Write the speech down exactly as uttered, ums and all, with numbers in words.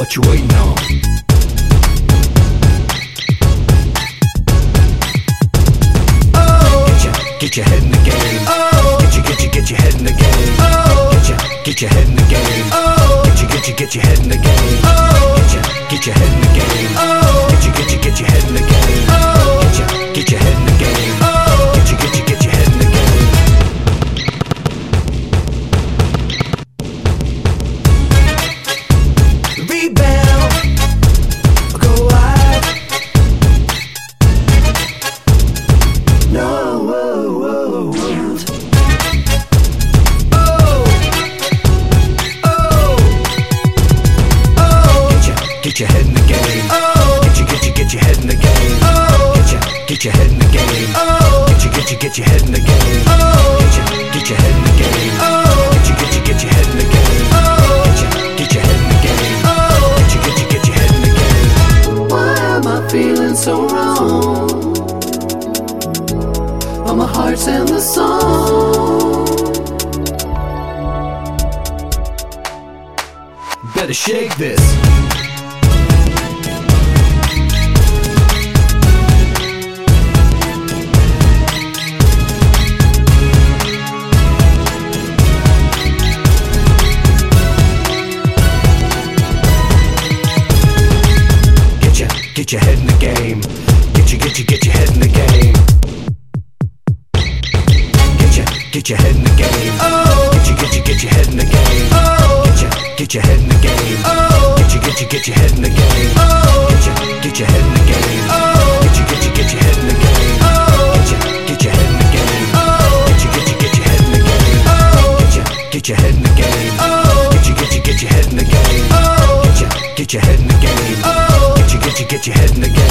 what you waiting on? Oh, get your, get your head in the game. Oh, get your, get your, get your head in the game. Oh, get your, get your head in the game. Oh, get your, get your, get your head in the game. Oh, get your, get your head in the game. Oh, get your, get your, get your head in the game. Oh, get your, get your head in the game. Oh, get your, get your, get your head in the game. Rebound, go wide. No, whoa, whoa, whoa. Oh, oh, oh. Get your, get your head in the game. Oh, get your, get your, get your head in the game. Oh, get your, get your head in the game. Oh, get your, get your, get your head in the game. Oh, get your, get your head in the game. Oh, get your, get your, get your head in the game. Oh, get your, get your head in the game. Oh, get your, get your, get your head in the game. Why am I feeling so wrong? But my heart's in the song. Better shake this. Get your head in the game. Get your, get your, get your head in the game. Get your, get your head in the game. Oh, get your, get your, get your head in the game. Oh, get your, get your head in the game. Oh, get your, get your, get your head in the game. Oh, get your, get your head in the game. Oh, get your, get your, get your head in the game. Oh, get your, get your head in the game. Oh, get your, get your, get your head in the game. Oh, get your, get your head in the game. Oh, get your, get your, get your head in the game. Oh, get your, get your head in the game. Oh, get your, get your, get your head in the game.